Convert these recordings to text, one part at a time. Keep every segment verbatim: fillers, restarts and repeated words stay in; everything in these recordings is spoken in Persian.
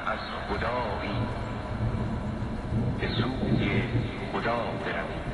از خدایی به سوی خدا بروید.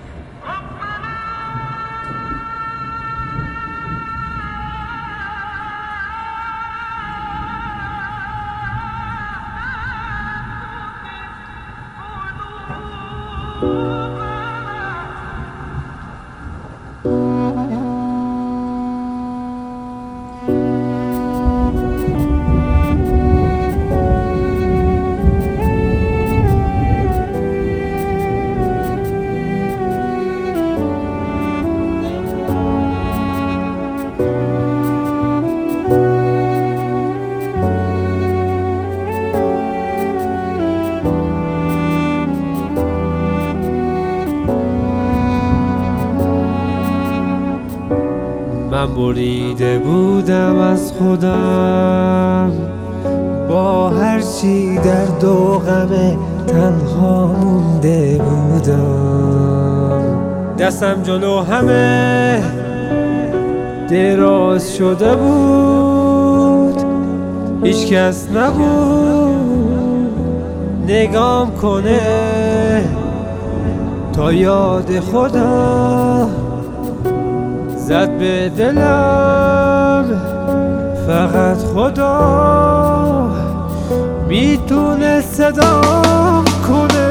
من بریده بودم از خودم، با هر چی درد و غم تنها مونده بودم. دستم جلو همه دراز شده بود، هیچ کس نبود نگام کنه تا یاد خدا زد به دلم. فقط خدا میتونه صدام کنه.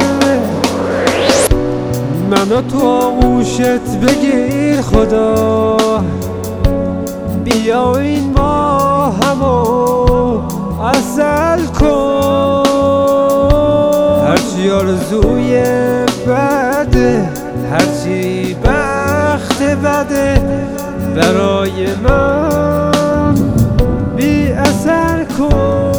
منو تو آغوشت بگیر خدا، بیا این ما همو عسل کن. هرچی آرزوی بده، هرچی بخت بده برای من بی اثر کن.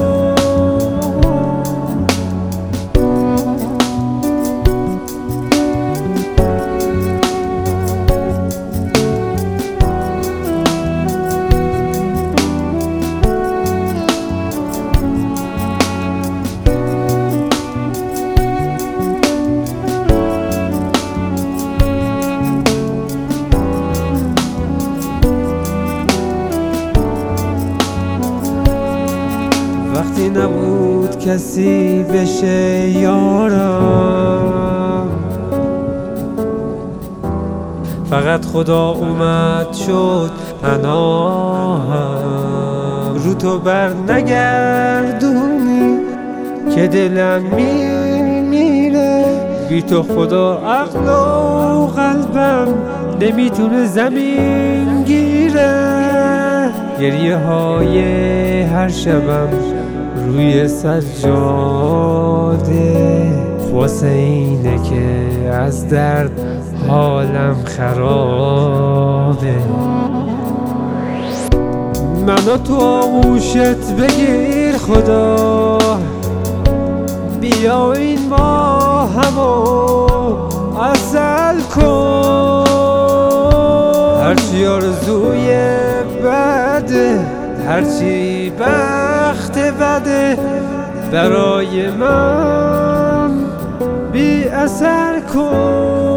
وقتی نبود کسی بشه یارم، فقط خدا اومد شد پناهم. رو تو بر نگردونی که دلم میمیره، بی تو خدا عقل و قلبم نمیتونه زمین گیره. گریه های هر شبم روی سجاده واسه اینه که از درد حالم خرابه. منو تو آغوشت بگیر خدا، بیا این ما همو عسل کن. هرچی آرزوی بده، هرچی بخت بده برای من بی اثر کن.